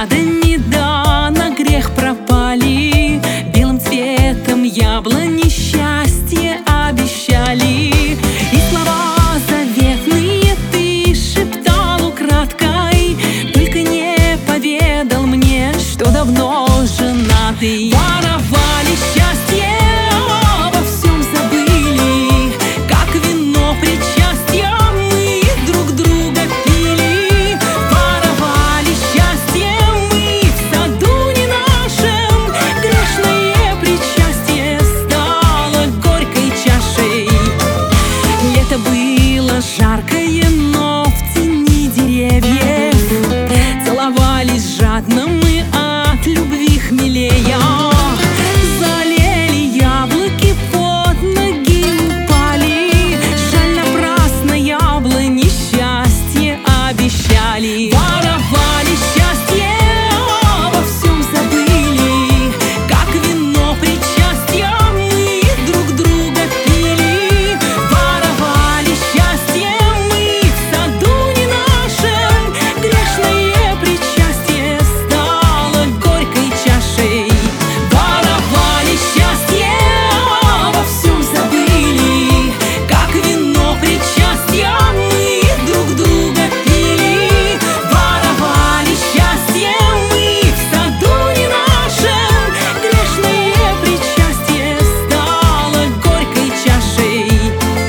ядами, да на грех пропали. Белым цветом яблони счастье обещали. И слова заветные ты шептал украдкой, только не поведал мне, что давно женатый. Воровали счастье, обо всем забыли, как вино причастья мы друг друга пили. Воровали счастье мы в саду не нашем, грешное причастье стало горькой чашей. Лето было жаркое, но в тени деревьев целовались жадно мы от любви хмелея. Залили яблоки, под ноги упали, жаль, напрасно яблони счастье обещали. Воровали счастье, обо всем забыли, как вино причастья мы друг друга пили. Воровали счастье мы в саду не нашем, грешное причастье стало горькой чашей. Воровали счастье, обо всем забыли, как вино причастья мы друг друга пили. Воровали счастье мы в саду не нашем, грешное причастье стало горькой чашей.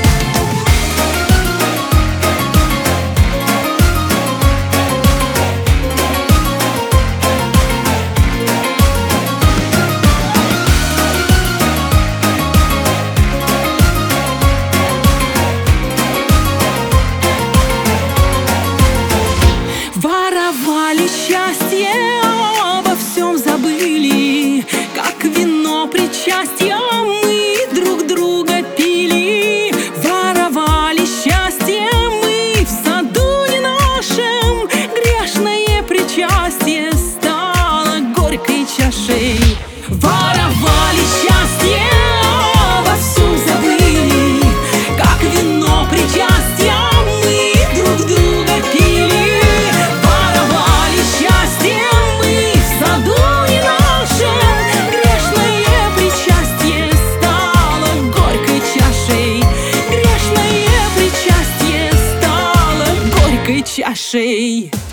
Воровали счастье, обо всем забыли, как вино причастья мы друг друга пили. Воровали счастье мы в саду не нашем, грешное причастье стало горькой чашей. Воровали счастье, обо всем забыли, как вино причастья мы друг друга пили. Воровали счастье мы в саду не нашем, грешное причастье стало горькой чашей. Грешное причастье стало горькой чашей.